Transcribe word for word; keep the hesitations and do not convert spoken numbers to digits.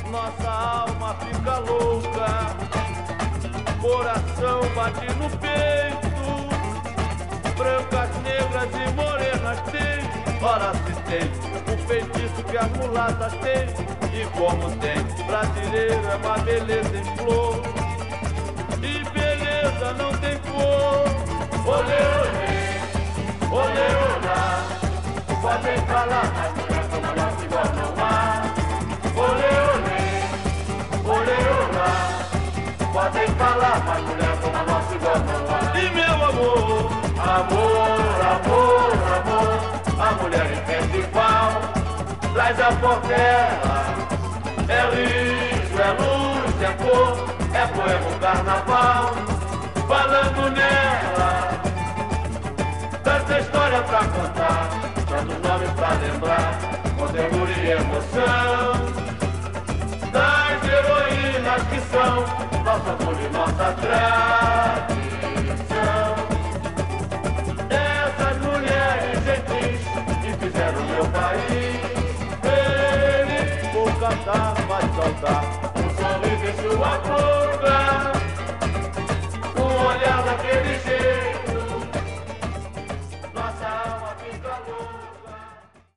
nossa alma fica louca, coração bate no peito, brancas, negras e morenas tem, ora se tem o feitiço que as mulatas têm, e como tem brasileira é uma beleza em flor, e beleza não tem cor. Olê, olê, olê, olá, podem falar, mas mulher como nós igual não há. Olê, olê, olê, olá, podem falar, mas mulher como nós igual não há. E meu amor, amor, amor, amor, a mulher em festival traz a portela, é riso, é luz, é cor, é poema, o carnaval, falando nela, tanta história pra contar, tanto nome pra lembrar, com ternura e emoção, das heroínas que são nosso amor e nossa tradição. Essas mulheres gentis que fizeram meu país feliz, vou cantar, vai saltar, um sorriso em sua boca.